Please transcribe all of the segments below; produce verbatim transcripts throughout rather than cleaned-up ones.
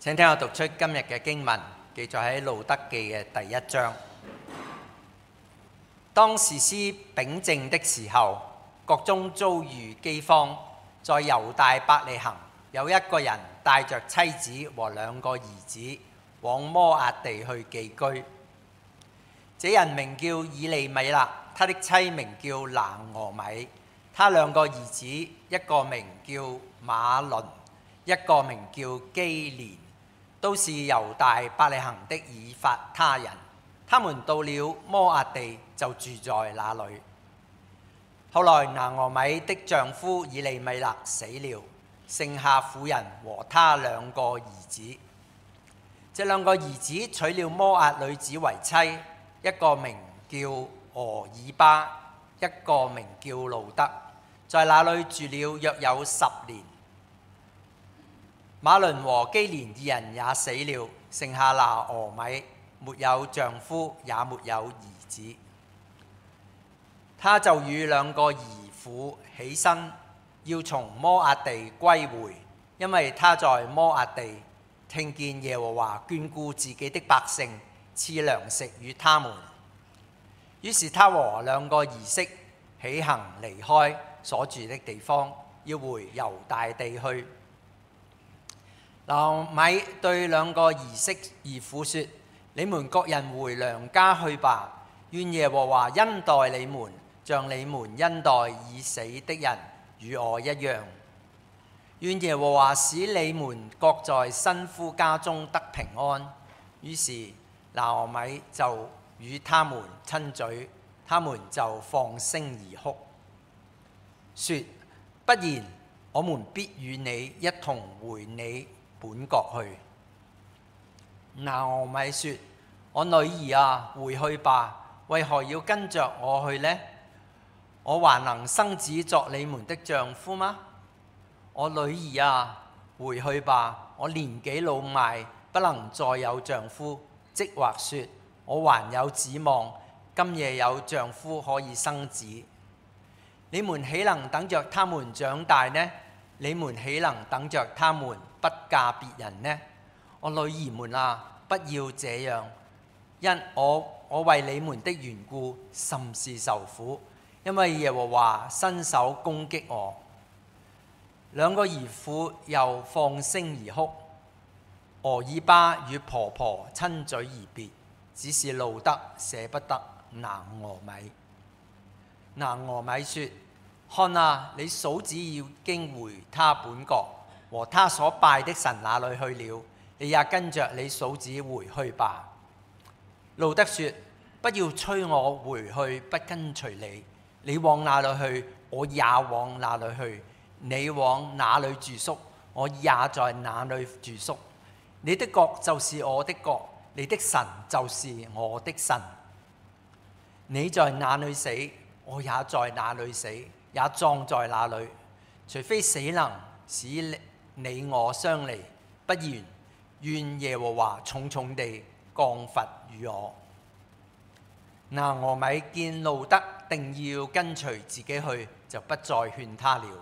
請聽我讀出今日嘅經文，記載喺路德記嘅第一章。當士師秉政的時候，國中遭遇饑荒，在猶大伯利恆有一個人帶着妻子和兩個兒子往摩押地去寄居。這人名叫以利米勒，他的妻名叫拿俄米，他兩個兒子，一個名叫馬倫，一個名叫基連，都是猶大伯利恆的以法他人。他們到了摩押地，就住在那裏。後來拿俄米的丈夫以利米勒死了，剩下婦人和他兩個兒子。這兩個兒子娶了摩押女子為妻，一個名叫俄珥巴，一個名叫路德，在那裏住了約有十年。馬倫和基連二人也死了，剩下拿俄米，沒有丈夫，也沒有兒子。他就與兩個兒婦起身，要從摩押地歸回，因為他在摩押地聽見耶和華眷顧自己的百姓，賜糧食與他們。於是他和兩個兒媳起行離開所住的地方，要回猶大地去。拿俄米對兩個兒媳兒婦說：你們各人回娘家去吧，願耶和華恩待你們，像你們恩待已死的人與我一樣。願耶和華使你們各在新夫家中得平安。於是拿俄米就與他們親嘴，他們就放聲而哭，說：不然，我們必與你一同回你本國去。拿俄米說：我女兒啊，回去吧，為何要跟着我去呢？我還能生子作你們的丈夫嗎？我女兒啊，回去吧，我年紀老邁，不能再有丈夫，即或說我還有指望，今夜有丈夫可以生子。你們豈能等着他們長大呢？你們豈能等着他們不嫁別人呢？我女兒們啊，不要這樣，因我我為你們的緣故甚是受苦，因為耶和華伸手攻擊我。兩個兒婦又放聲而哭。俄珥巴與婆婆親嘴而別，只是路德捨不得拿俄米。拿俄米說：看啊，你嫂子已經回他本國和他所拜的神那裏去了，你也跟着你嫂子回去吧。路德說：不要催我回去，不跟隨你。你往哪裏去，我也往哪裏去；你往哪裏住宿，我也在哪裏住宿。你的國就是我的國，你的神就是我的神。你在哪裏死，我也在哪裏死，也葬在那裏。除非死能使你我相離，不然願耶和華重重地降罰與我。拿俄米見路德定要跟隨自己去，就不再勸他了。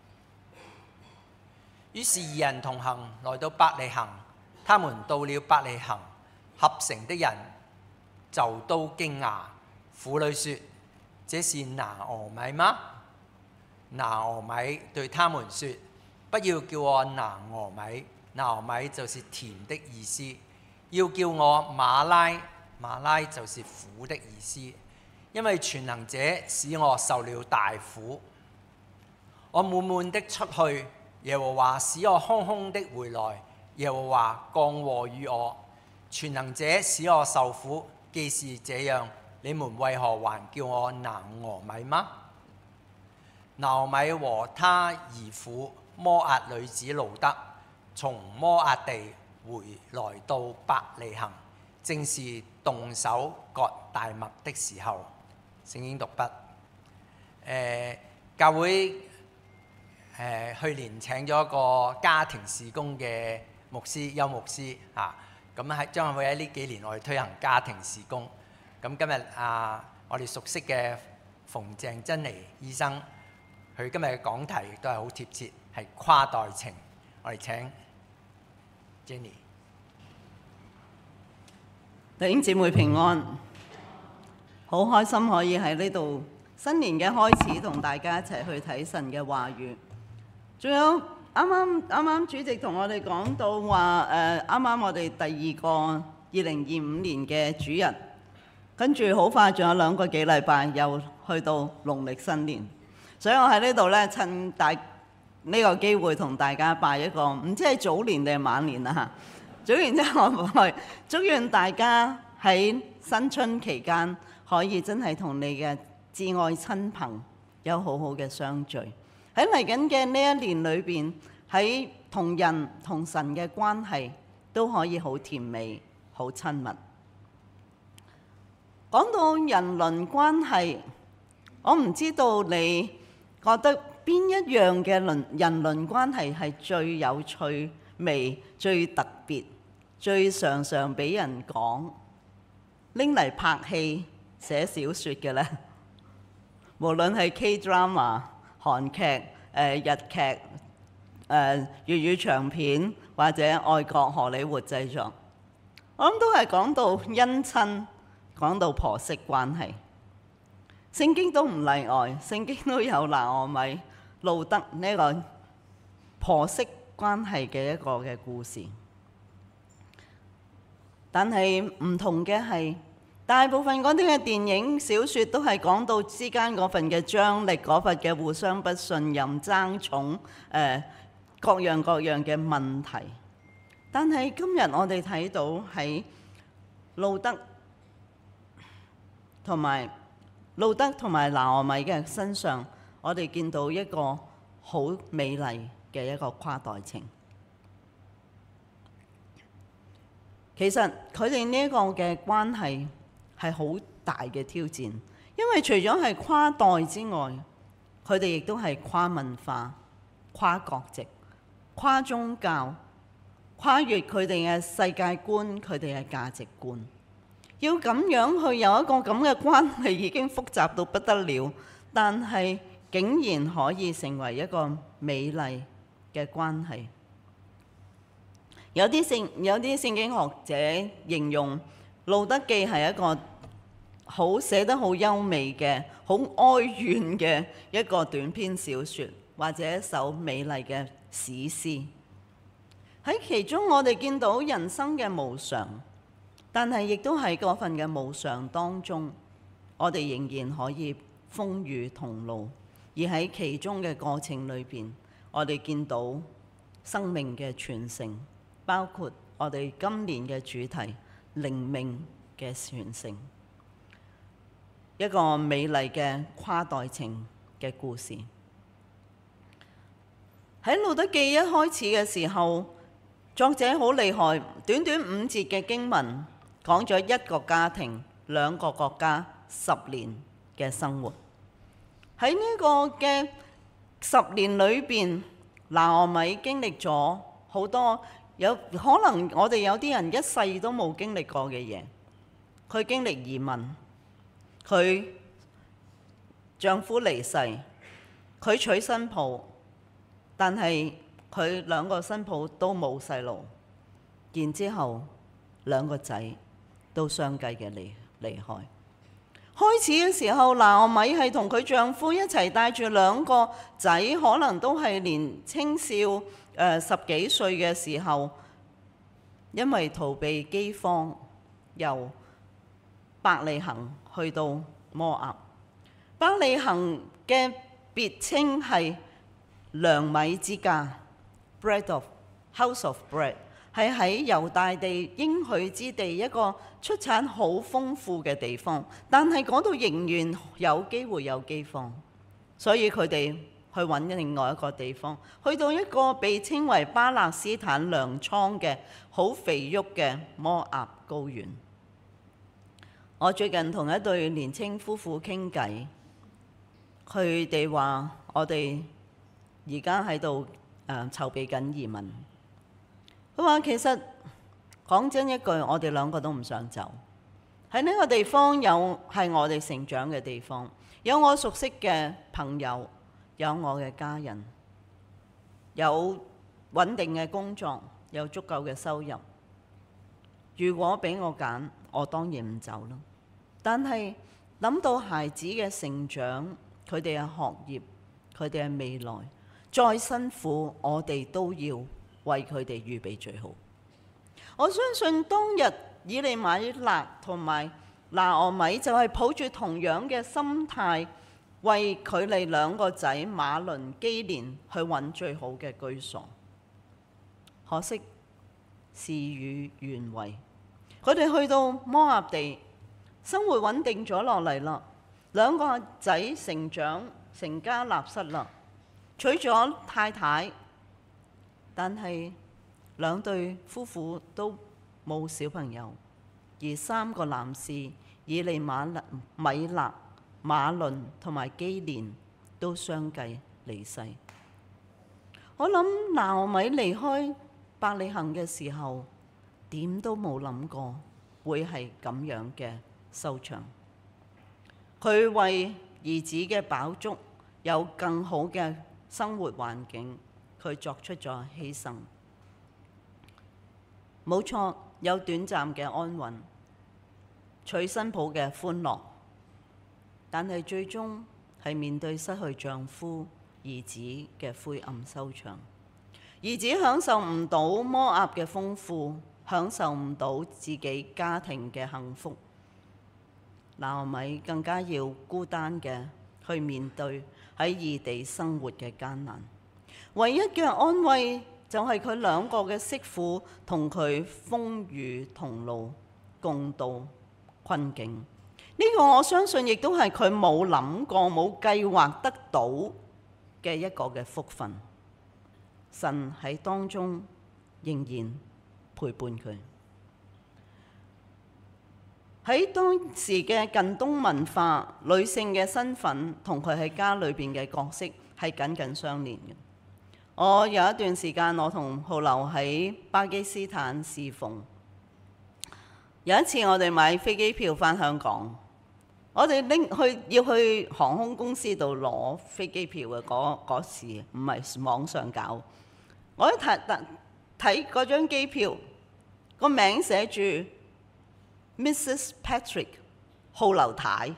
於是二人同行，來到伯利恆。他們到了伯利恆，合城的人就都驚訝。婦女說：這是拿俄米嗎？拿俄米對他們說：不要叫我拿俄米，拿俄米就是甜的意思，要叫我馬拉，馬拉就是苦的意思，因為全能者使我受了大苦。我滿滿的出去，耶和華使我空空的回來。耶和華降禍與我，全能者使我受苦。既是這樣，你們為何還叫我拿俄米嗎？拿俄米和他兒婦摩押女子路德從摩押地回來到伯利恆，正是動手割大麥的時候。聖經讀畢。呃、教會誒、呃、去年請咗一個家庭事工嘅牧師邱牧師嚇，咁喺將會喺呢幾年我哋推行家庭事工。咁今日啊，我哋熟悉嘅馮鄭珍妮醫生，佢今日嘅講題亦都係好貼切，係跨代情。我哋請 Jenny。 弟兄姊妹平安，好開心可以喺呢度新年嘅開始同大家一齊去睇神嘅話語。仲有啱啱啱啱主席同我哋講到話誒，啱啱我哋第二個二零二五年嘅主日，跟住好快仲有兩個幾禮拜又去到農曆新年，所以我喺呢度咧趁大呢個機會同大家拜一個唔知係早年定係晚年啦嚇。早完之後，我祝願大家喺新春期間可以真係同你嘅至愛親朋有好好嘅相聚。喺嚟緊嘅呢一年裏邊，喺同人同神嘅關係都可以好甜美、好親密。講到人倫關係，我唔知道你覺得邊一樣嘅倫人倫關係係最有趣味、最特別、最常常俾人講，拎嚟拍戲寫小説嘅呢？無論係 K-drama、韓劇、誒、呃、日劇、誒、呃、粵語長片或者外國荷里活製作，我諗都係講到姻親，講到婆媳關係。聖經都唔例外，聖經都有拿俄米、路得呢個婆媳關係嘅一個嘅故事。但係唔同嘅係，大部分嗰啲嘅電影、小説都係講到之間嗰份嘅張力，嗰份嘅互相不信任、爭寵，誒各樣各樣嘅問題。但係今日我哋睇到喺路得同埋路得同埋拿俄米嘅身上，我哋見到一個好美麗嘅一個跨代情。其實佢哋呢一個嘅關係係好大嘅挑戰，因為除咗係跨代之外，佢哋亦都係跨文化、跨國籍、跨宗教，跨越佢哋嘅世界觀、佢哋嘅價值觀。要咁樣去有一個咁嘅關係，已經複雜到不得了，但係竟然可以成為一個美麗嘅關係。有啲聖有啲聖經學者形容《路得記》係一個好寫得好優美嘅、好哀怨嘅一個短篇小説，或者一首美麗嘅史詩。喺其中，我哋見到人生嘅無常，但係亦都喺嗰份嘅無常當中，我哋仍然可以風雨同路。而喺其中嘅過程裏邊，我哋見到生命嘅傳承。包括我哋今年嘅主題靈命嘅傳承，一個美麗嘅跨代情嘅故事。喺路得記一開始嘅時候，作者好厲害，短短五節嘅經文講咗一個家庭、兩個國家十年嘅生活。喺呢個嘅十年裏邊，拿俄米經歷咗好多。有可能我哋有啲人一世都冇經歷過嘅嘢，佢經歷移民，佢丈夫離世，佢娶新抱，但係佢兩個新抱都冇細路，然之後兩個仔都相繼嘅離離開。開始嘅時候，拿俄米係同佢丈夫一齊帶住兩個仔，可能都係年青少。誒、呃、十幾歲嘅時候，因為逃避饑荒，由伯利恆去到摩押。伯利恆嘅別稱係糧米之家 （Bread of House of Bread），係喺猶大地應許之地一個出產好豐富嘅地方，但係嗰度仍然有機會有饑荒，所以佢哋去揾另外一個地方，去到一個被稱為巴勒斯坦糧倉嘅好肥沃嘅摩押高原。我最近同一對年青夫婦傾偈，佢哋話我哋而家喺度誒籌備緊移民。佢話其實講真一句，我哋兩個都唔想走。喺呢個地方有係我哋成長嘅地方，有我熟悉嘅朋友。有我嘅家人，有穩定嘅工作，有足夠嘅收入。 如果俾我揀，我當然唔走啦。但係諗到孩子嘅成長，佢哋嘅學業，佢哋嘅未來，再辛苦，我哋都要為佢哋預備最好。我相信當日以利米勒同埋拿俄米就係抱住同樣嘅心態，為佢哋兩個仔馬倫基連去揾最好嘅居所。可惜事與願違，佢哋去到摩押地，生活穩定咗落嚟啦，兩個仔成長成家立室啦，娶咗太太，但係兩對夫婦都冇小朋友，而三個男士以利馬勒、米勒、馬倫同埋基連都相繼離世。我諗拿俄米離開伯利恆嘅時候，點都冇諗過會係咁樣嘅收場。佢為兒子嘅飽足有更好嘅生活環境，佢作出咗犧牲。冇錯，有短暫嘅安穩，娶新抱嘅歡樂，但係最終係面對失去丈夫、兒子嘅灰暗收場。兒子享受唔到摩押嘅豐富，享受唔到自己家庭嘅幸福。拿俄米更加要孤單嘅去面對喺異地生活嘅艱難。唯一嘅安慰就係佢兩個嘅媳婦同佢風雨同路，共度困境。呢個我相信亦都係佢冇諗過、冇計劃得到嘅一個嘅福分。神喺當中仍然陪伴佢。喺當時嘅近東文化，女性嘅身份同佢喺家裏邊嘅角色係緊緊相連嘅。我有一段時間，我同浩流喺巴基斯坦侍奉。有一次我哋買飛機票返香港，我哋拎去要去航空公司度攞飛機票嘅嗰嗰時，唔係網上搞。我一睇睇嗰張機票，個名寫住 Missus Patrick 浩流太。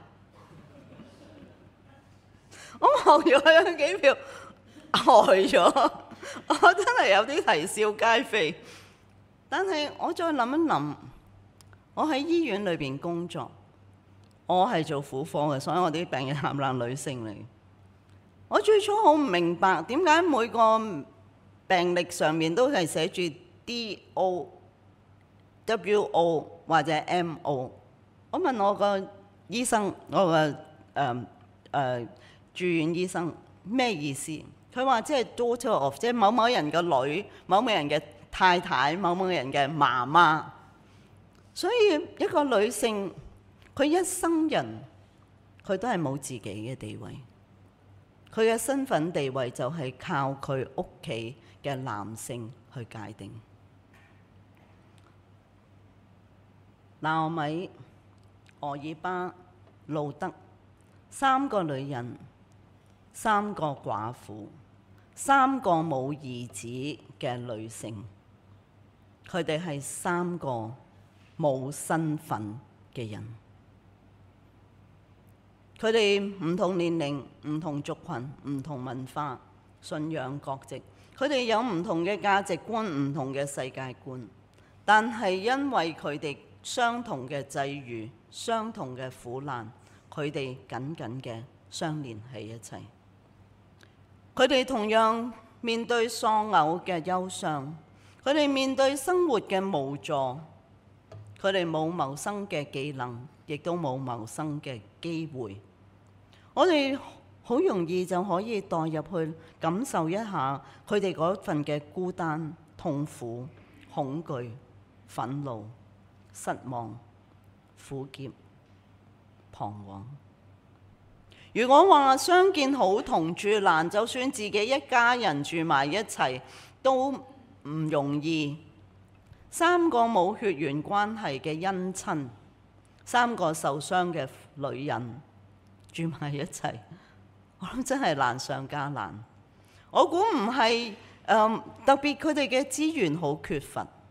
我望住嗰張機票，呆咗，我真係有啲啼笑皆非。但係我再諗一諗，我喺醫院裏邊工作，我係做婦科嘅，所以我啲病人男男女性嚟。我最初好唔明白點解每個病歷上面都係寫住 D O W O 或者 M O。我問我個醫生，我個誒誒住院醫生咩意思？佢話即係 daughter of， 即係某某人嘅女、某某人嘅太太、某某人嘅媽媽。所以一個女性，佢一生人佢都係冇自己嘅地位，佢嘅身份地位就係靠佢屋企嘅男性去界定。拿俄米、俄爾巴、路德三個女人，三個寡婦，三個冇兒子嘅女性，佢哋係三個冇身份嘅人。佢哋唔同年齡、唔同族群、唔同文化、信仰國籍，佢哋有唔同嘅價值觀、唔同嘅世界觀，但係因為佢哋相同嘅際遇、相同嘅苦難，佢哋緊緊嘅相連喺一齊。佢哋同樣面對喪偶嘅憂傷，佢哋面對生活嘅無助，佢哋冇謀生嘅技能，亦都冇謀生嘅機會。我哋好容易就可以代入去感受一下佢哋嗰份嘅孤單、痛苦、恐懼、憤怒、失望、苦澀、彷徨。如果話相見好同住難，就算自己一家人住埋一齊都唔容易。三個冇血緣關係嘅姻親，三個受傷嘅女人住埋一齊，我諗真係難上加難。我估唔係誒特別佢哋嘅資源好缺乏，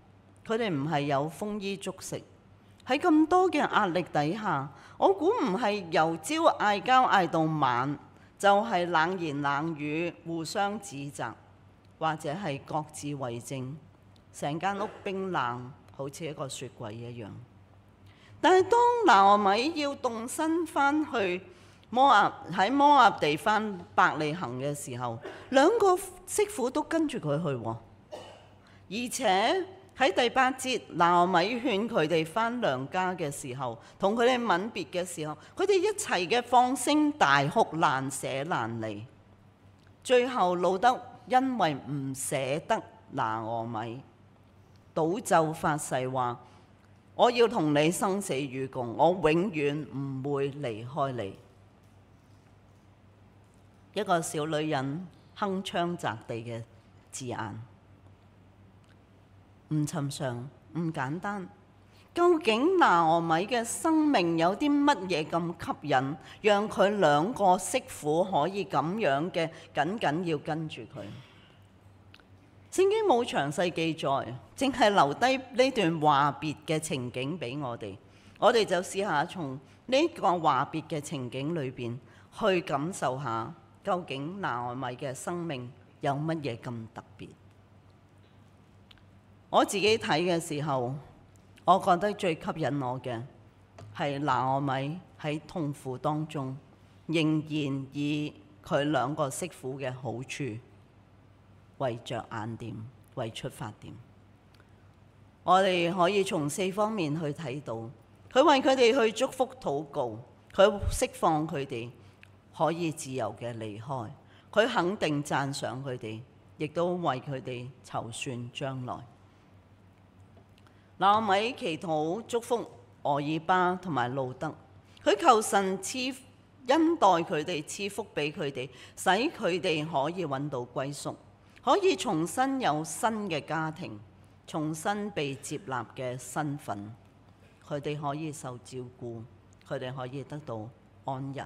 佢哋唔係有豐衣足食。喺咁多嘅壓力底下，我估唔係由朝嗌交嗌到晚，就係冷言冷語，互相指責，或者係各自為政，成間屋冰冷，好似一個雪櫃一樣。但係當拿俄米要動身翻去摩押，喺摩押地翻伯利恆嘅時候，兩個媳婦都跟住佢去喎。而且喺第八節，拿俄米勸佢哋翻娘家嘅時候，同佢哋吻別嘅時候，佢哋一齊嘅放聲大哭，難捨難離。最後路得因為唔捨得拿俄米，賭咒發誓話：我要同你生死與共，我永遠唔會離開你。一個小女人鏗鏘擲地嘅字眼，唔尋常，唔簡單。究竟拿俄米嘅生命有啲乜嘢咁吸引，讓佢兩個媳婦可以咁樣嘅緊緊要跟住佢？聖經冇詳細記載，淨係留低呢段話別嘅情景俾我哋。我哋就試下從呢個話別嘅情景裏邊去感受下，究竟拿俄米嘅生命有乜嘢咁特別？我自己睇嘅時候，我覺得最吸引我嘅係拿俄米喺痛苦當中，仍然以佢兩個媳婦嘅好處為着眼點，為出發點。我哋可以從四方面去睇到，佢為佢哋去祝福禱告，佢釋放佢哋可以自由嘅離開，佢肯定讚賞佢哋，亦都為佢哋籌算將來。拿俄米祈禱祝福俄珥巴同埋路得，佢求神賜恩待佢哋，賜福俾佢哋，使佢哋可以揾到歸宿，可以重新有新嘅家庭，重新被接納嘅身份，佢哋可以受照顧，佢哋可以得到安逸。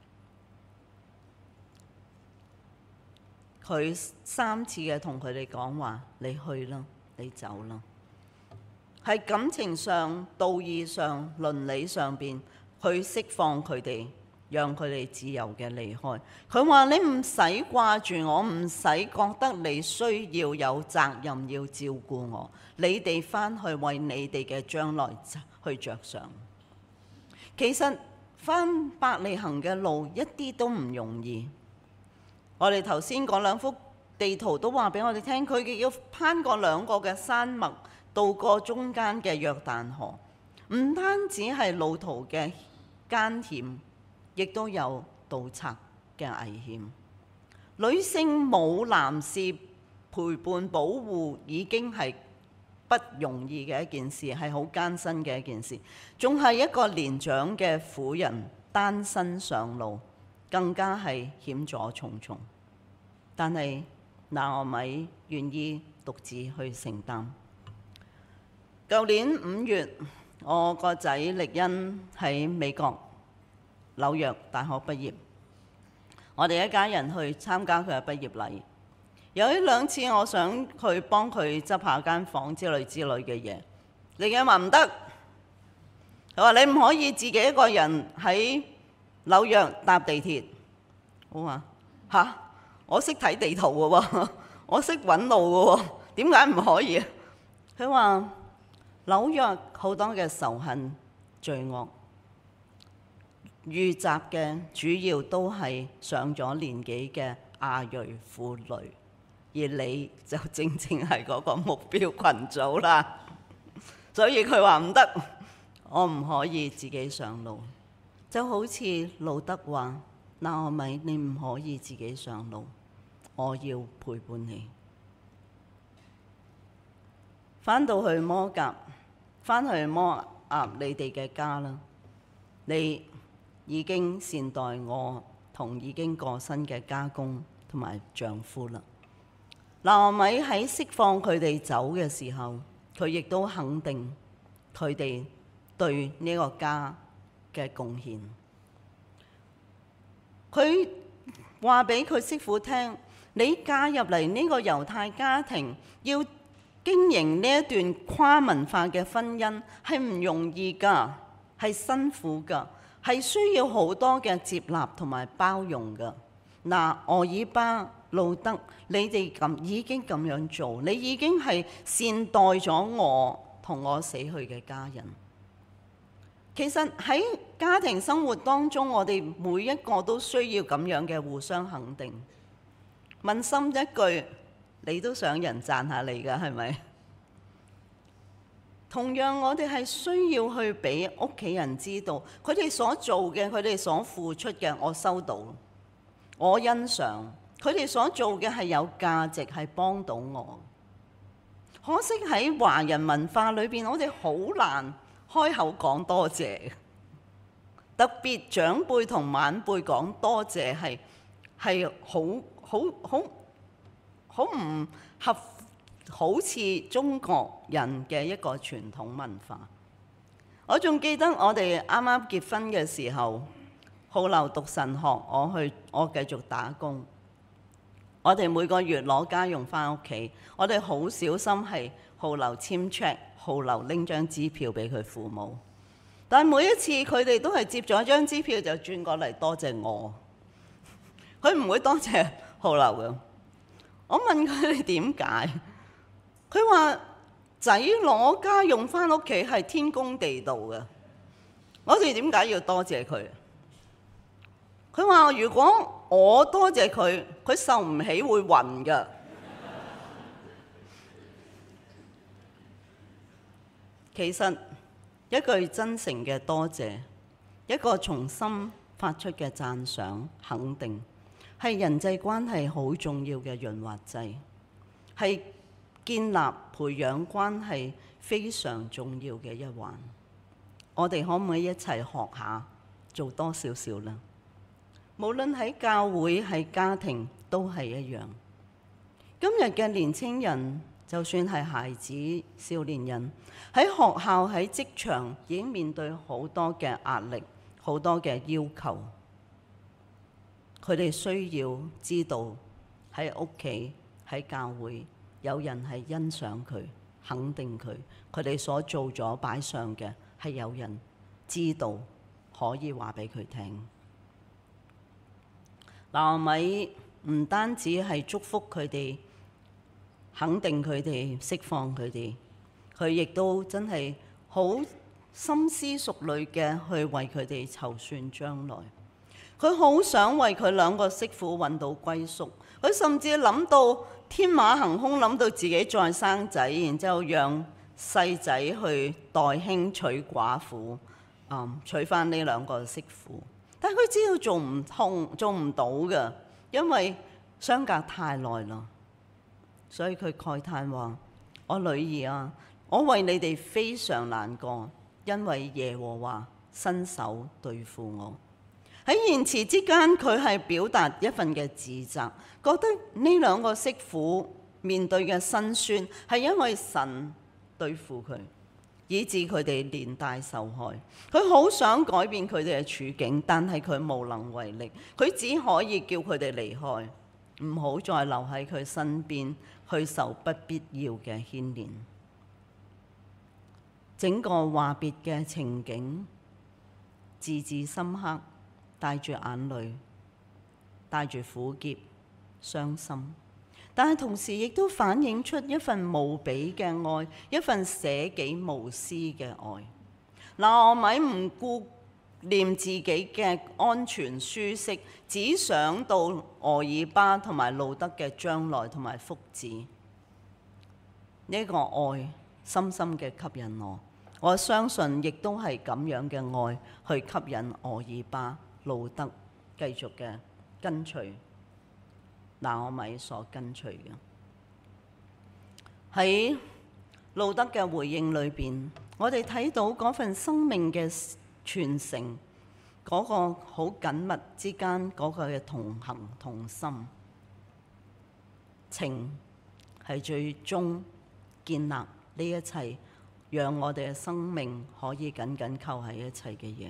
佢三次嘅同佢哋講話：你去啦，你走啦。喺感情上、道義上、倫理上邊，去釋放佢哋，讓佢哋自由嘅離開。佢話：你唔使掛住我，唔使覺得你需要有責任要照顧我。你哋翻去為你哋嘅將來去着想。其實翻伯利恆嘅路一啲都唔容易。我哋頭先嗰兩幅地圖都話俾我哋聽，佢哋要攀過兩個嘅山脈，渡過中間嘅約旦河，唔單止係路途嘅艱險，亦都有盜賊嘅危險。女性冇男士陪伴保護已經係不容易嘅一件事，係好艱辛嘅一件事。仲係一個年長嘅婦人單身上路，更加係險阻重重。但係拿俄米願意獨自去承擔。舊年五月，我個仔力恩喺美國紐約大學畢業，我哋一家人去參加佢嘅畢業禮。有一兩次，我想去幫佢執下間房之類之類嘅嘢，力恩話唔得，佢話你唔可以自己一個人喺紐約搭地鐵。我話吓，我識睇地圖嘅喎，我識揾路嘅喎，點解唔可以？佢話紐約好多嘅仇恨罪惡，遇襲嘅主要都係上咗年紀嘅亞裔婦女，而你就正正係嗰個目標群組啦。所以佢話唔得，我唔可以自己上路。就好似路得話：拿俄米，你唔可以自己上路，我要陪伴你。返到去摩甲，返去摩押你哋嘅家啦。你已經善待我同已經過身嘅家公同埋丈夫啦。拿俄米喺釋放佢哋走嘅時候，佢亦都肯定佢哋對呢個家嘅貢獻。佢話俾佢媳婦聽：你嫁入嚟呢個猶太家庭，要經營呢一段跨文化嘅婚姻係唔容易㗎，係辛苦㗎，係需要好多嘅接納同埋包容㗎。嗱，俄爾巴、路德，你哋咁已經咁樣做，你已經係善待咗我同我死去嘅家人。其實喺家庭生活當中，我哋每一個都需要咁樣嘅互相肯定。問心一句，你都想人讚下你㗎，係咪？同樣，我哋係需要去俾屋企人知道，佢哋所做嘅，佢哋所付出嘅，我收到，我欣賞。佢哋所做嘅係有價值，係幫到我。可惜喺華人文化裏邊，我哋好難開口講多謝，特別長輩同晚輩講多謝係係好好好好唔合，好似中國人嘅一個傳統文化。我仲記得我哋啱啱結婚嘅時候，浩流讀神學，我去我繼續打工。我哋每個月攞家用返屋企，我哋好小心係浩流簽 check， 浩流拎張支票俾佢父母。但係每一次佢哋都係接咗張支票就轉過嚟多謝我，佢唔會多謝浩流嘅。我問佢哋點解，佢話仔攞家用返屋企係天公地道嘅，我哋點解要多謝佢？佢話如果我多謝佢，佢受唔起會暈㗎。其實一句真誠嘅多謝，一個從心發出嘅讚賞肯定，係人際關係好重要嘅潤滑劑，係建立培養關係非常重要嘅一環。我哋可唔可以一齊學下做多少少呢？無論喺教會喺家庭都係一樣。今日嘅年青人，就算係孩子、少年人，喺學校喺職場已經面對好多嘅壓力、好多嘅要求。佢哋需要知道喺屋企喺教會有人係欣賞佢、肯定佢，佢哋所做咗擺上嘅係有人知道，可以話俾佢聽。拿俄米唔單止係祝福佢哋、肯定佢哋、釋放佢哋，佢亦都真係好深思熟慮嘅去為佢哋籌算將來。佢好想為佢兩個媳婦揾到歸宿，佢甚至諗到天馬行空，諗到自己再生仔，然之後讓細仔去代兄娶寡婦，嗯，娶翻呢兩個媳婦。但係佢知道做唔通、做唔到嘅，因為相隔太耐啦。所以佢慨嘆話：我女兒啊，我為你哋非常難過，因為耶和華伸手對付我。喺言辭之間，佢係表達一份嘅自責，覺得呢兩個媳婦面對嘅辛酸係因為神對付佢，以致佢哋連帶受害。佢好想改變佢哋嘅處境，但係佢無能為力。佢只可以叫佢哋離開，唔好再留喺佢身邊，去受不必要嘅牽連。整個話別嘅情景，字字深刻，帶住眼淚，帶住苦澀、傷心，但係同時亦都反映出一份無比嘅愛，一份捨己無私嘅愛。拿俄米唔顧念自己嘅安全舒適，只想到俄爾巴同埋路德嘅將來同埋福祉。呢個愛深深嘅吸引我，我相信亦都係咁樣嘅愛去吸引俄爾巴、路德繼續嘅跟隨拿俄米所跟隨嘅。喺路德嘅回應裏邊，我哋睇到嗰份生命嘅傳承，嗰個好緊密之間嗰個嘅同行同心，情係最終建立呢一切，讓我哋嘅生命可以緊緊扣喺一齊嘅嘢。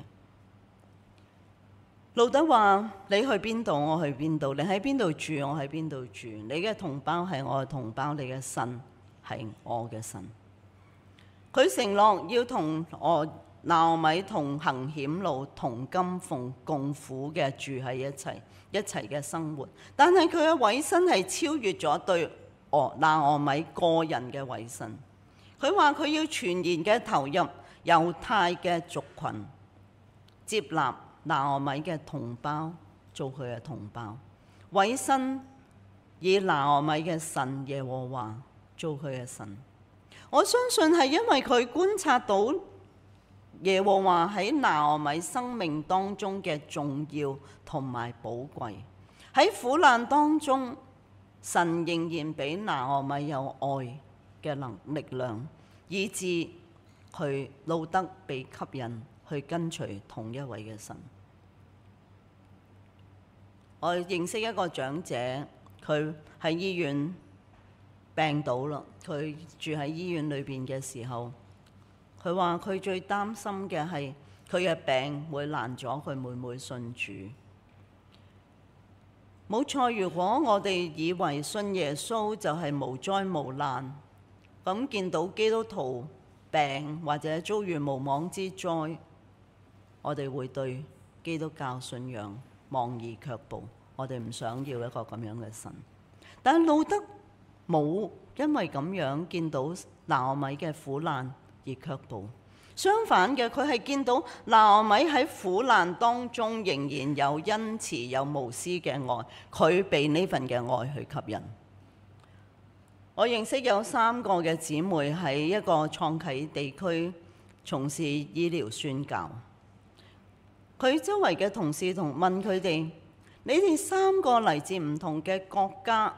路德話：你去邊度，我去邊度；你喺邊度住，我喺邊度住。你嘅同胞係我嘅同胞，你嘅神係我嘅神。佢承諾要同我拿俄米同行險路、同甘逢共苦嘅住喺一齊，一齊嘅生活。但係佢嘅委身係超越咗對俄拿俄米個人嘅委身。佢話佢要全然嘅投入猶太嘅族群，接納拿俄米嘅同胞做佢嘅同胞，委身以拿俄米嘅神耶和華做佢嘅神。我相信係因為佢觀察到耶和華喺拿俄米生命當中嘅重要同埋寶貴。喺苦難當中，神仍然俾拿俄米有愛嘅能力量，以致佢路得被吸引去跟隨同一位嘅神。我認識一個長者，佢喺醫院病倒啦。佢住喺醫院裏邊嘅時候，佢話佢最擔心嘅係佢嘅病會難咗佢妹妹信主。冇錯，如果我哋以為信耶穌就係無災無難，咁見到基督徒病或者遭遇無妄之災，我哋會對基督教信仰望而卻步。我哋唔想要一個咁樣嘅神。但係路得冇因為咁樣見到拿俄米嘅苦難而卻步，相反嘅，佢係見到拿俄米喺苦難當中仍然有恩慈、有無私嘅愛，佢被呢份嘅愛去吸引。我認識有三個嘅姊妹喺一個創啟地區從事醫療宣教。佢周圍嘅同事同問佢哋：你哋三個嚟自唔同嘅國家，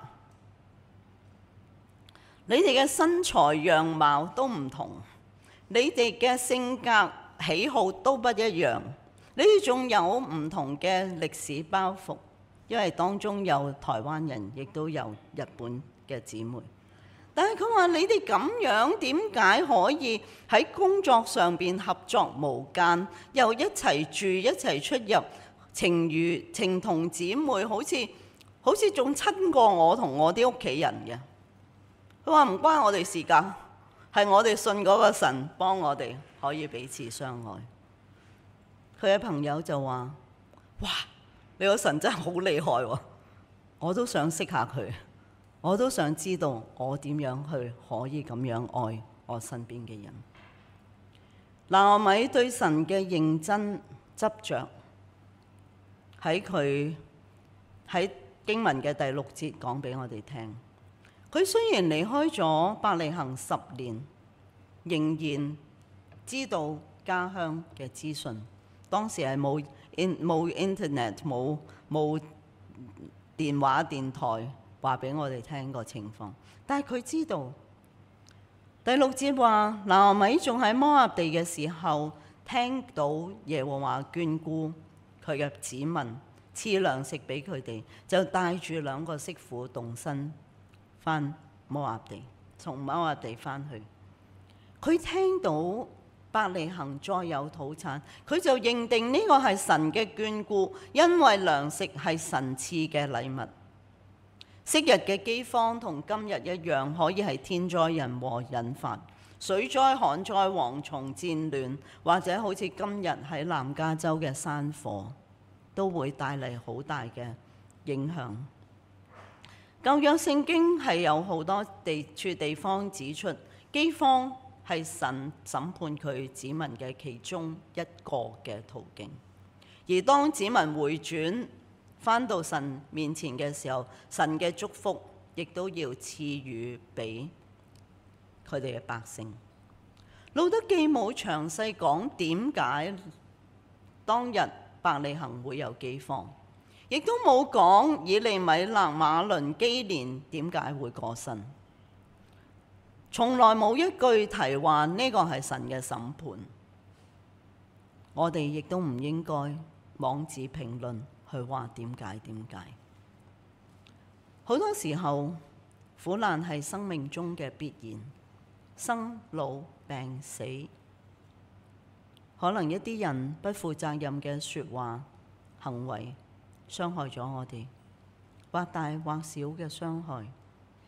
你哋嘅身材樣貌都唔同，你哋嘅性格喜好都不一樣，你哋仲有唔同嘅歷史包袱，因為當中有台灣人，亦都有日本嘅姊妹。但係佢話：你哋咁樣點解可以喺工作上邊合作無間，又一齊住一齊出入，情如情同姊妹，好似好似仲親過我同我啲屋企人嘅。佢話唔關我哋事㗎，係我哋信嗰個神幫我哋可以彼此相愛。佢嘅朋友就話：哇，你個神真係好厲害喎！我都想識下佢。我都想知道我點樣去可以咁樣愛我身邊嘅人。拿俄米對神嘅認真執着，喺佢喺經文嘅第六節講俾我哋聽。佢雖然離開咗伯利恆十年，仍然知道家鄉嘅資訊。當時係冇 in 冇 internet 冇冇電話電台。話俾我哋聽個情況，但係佢知道第六節話，拿俄米仲喺摩押地嘅時候，聽到耶和華眷顧佢嘅子民，賜糧食俾佢哋，就帶住兩個媳婦動身翻摩押地，從摩押地翻去。佢聽到伯利恆再有土產，佢就認定呢個係神嘅眷顧，因為糧食係神賜嘅禮物。昔日嘅饑荒同今日一樣，可以係天災人禍引發，水災、旱災、蝗蟲、戰亂，或者好似今日喺南加州嘅山火，都會帶嚟好大嘅影響。舊約聖經係有好多地處地方指出，饑荒係神審判佢子民嘅其中一個嘅途徑，而當子民回轉返到神面前嘅時候，神嘅祝福亦都要賜予俾佢哋嘅百姓。路得記冇詳細講點解當日伯利恆會有饑荒，亦都冇講以利米勒、馬倫、基連點解會過身，從來冇一句提話呢個係神嘅審判。我哋亦都唔應該妄自評論。佢話點解點解？好多時候苦難係生命中嘅必然，生老病死，可能一啲人不負責任嘅説話行為傷害咗我哋，或大或小嘅傷害。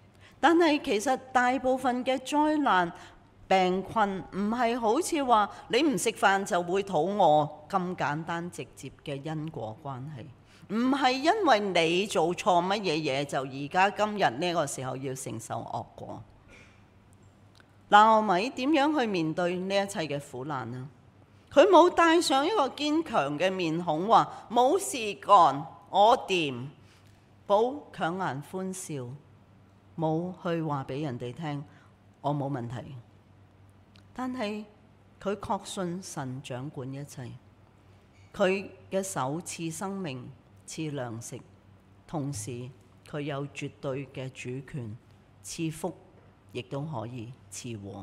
但係其實大部分嘅災難病困唔係好似話你唔食飯就會肚餓咁簡單直接嘅因果關係，唔係因為你做錯乜嘢嘢就而家今日呢個時候要承受惡果。拿俄米點樣去面對呢一切嘅苦難呢？佢冇帶上一個堅強嘅面孔，話冇事幹，我掂，保強顏歡笑，冇去話俾人哋聽我冇問題。但係佢確信神掌管一切，佢嘅手賜生命，賜糧食，同時佢有絕對嘅主權，賜福亦都可以賜禍。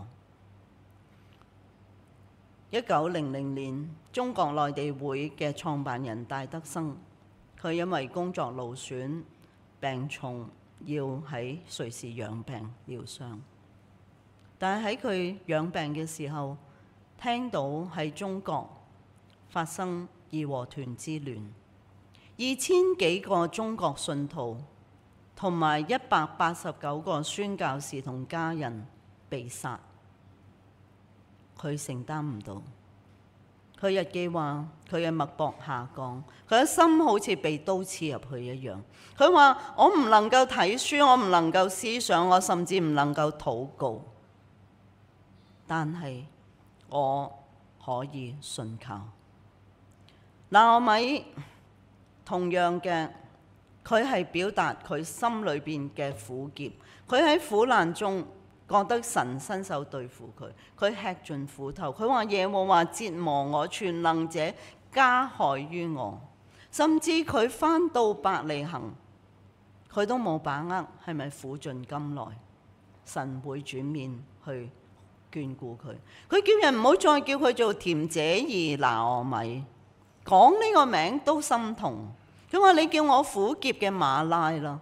一九零零年，中國內地會嘅創辦人戴德生，佢因為工作勞損病重，要喺瑞士養病療傷。但係喺佢養病嘅時候，聽到喺中國發生義和團之亂，二千幾個中國信徒同埋一百八十九個宣教士同家人被殺。佢承擔唔到，佢日記話佢嘅脈搏下降，佢嘅心好似被刀刺入去一樣。佢話我唔能夠睇書，我唔能夠思想，我甚至唔能夠禱告，但係我可以信靠。拿俄米同樣嘅，佢係表達佢心裏邊嘅苦澀，佢喺苦難中覺得神伸手對付佢，佢吃盡苦頭。佢話耶和華折磨我，全能者加害於我，甚至佢返到伯利恆，佢都冇把握係咪苦盡甘來，神會轉面去眷顧佢。佢叫人唔好再叫佢做甜姐兒拿俄米，講呢個名都心痛。佢話你叫我苦澀嘅馬拉啦。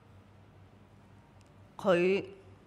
佢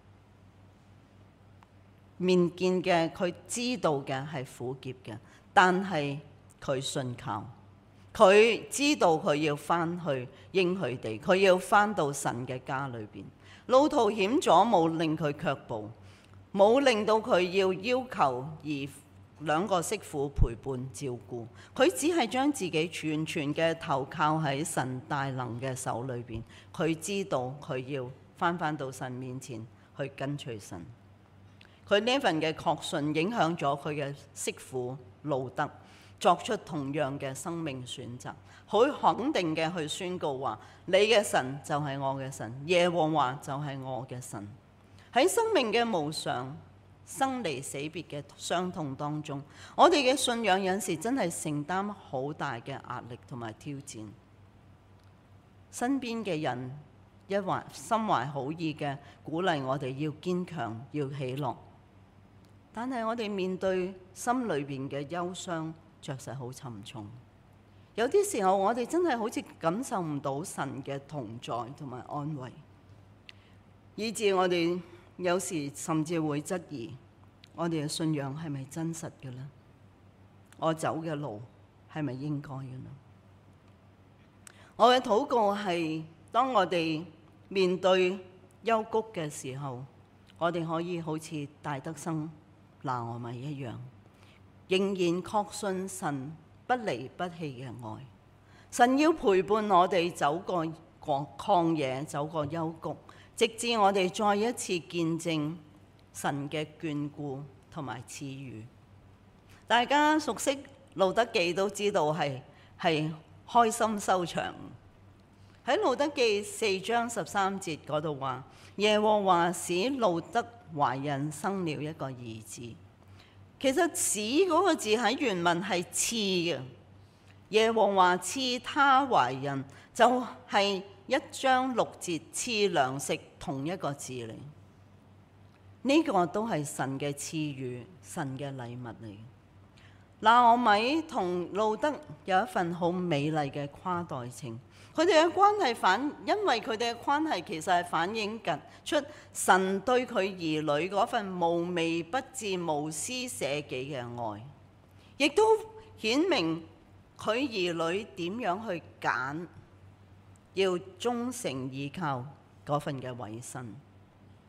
面見嘅，佢知道嘅係苦澀嘅，但係佢信靠，佢知道佢要翻去應許地，佢要翻到神嘅家裏邊。路途險阻冇令佢卻步，冇令到佢要要求而兩個媳婦陪伴照顧，佢只係將自己全全嘅投靠喺神大能嘅手裏邊。佢知道佢要翻返到神面前去跟隨神。佢呢份嘅確信影響咗佢嘅媳婦路德，作出同樣嘅生命選擇，好肯定嘅去宣告話：你嘅神就係我嘅神，耶和華就係我嘅神。喺生命嘅無常、生離死別嘅傷痛當中，我哋嘅信仰有時真係承擔好大嘅壓力同埋挑戰。身邊嘅人一懷心懷好意嘅鼓勵我哋要堅強、要喜樂，但係我哋面對心裏邊嘅憂傷，着實好沉重。有啲時候我哋真係好似感受唔到神嘅同在同埋安慰，以致我哋有時甚至會質疑我哋嘅信仰係咪真實嘅呢？我走嘅路係咪應該嘅呢？我嘅禱告係，當我哋面對幽谷嘅時候，我哋可以好似戴德生、拿俄米一樣，仍然確信神不離不棄嘅愛。神要陪伴我哋走過曠野，走過幽谷，直至我哋再一次見證神嘅眷顧同埋賜予。大家熟悉路德記都知道係係開心收場。喺路德記四章十三節嗰度話，耶和華使路德懷孕生了一個兒子。其實使嗰個字喺原文係賜嘅，耶和華賜他懷孕，就係一章六節賜糧食同一個字嚟。呢、這個都係神嘅賜予，神嘅禮物嚟。拿俄米同路德有一份好美麗嘅跨代情，佢哋嘅關係反，因為佢哋嘅關係其實係反映緊出神對佢兒女嗰份無微不至、無私捨己嘅愛，亦都顯明佢兒女點樣去揀，要忠誠依靠嗰份嘅委身。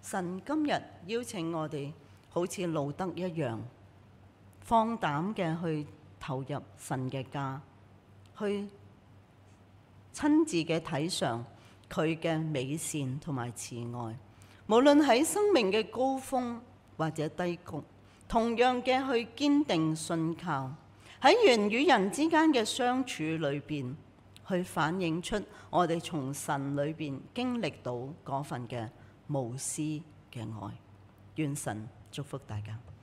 神今日邀請我哋好似路得一樣，放膽嘅去投入神嘅家，去親自嘅睇上佢嘅美善同埋慈愛。無論喺生命嘅高峰或者低谷，同樣嘅去堅定信靠，喺人與人之間嘅相處裏邊，去反映出我哋從神裏邊經歷到嗰份嘅無私嘅愛。願神祝福大家。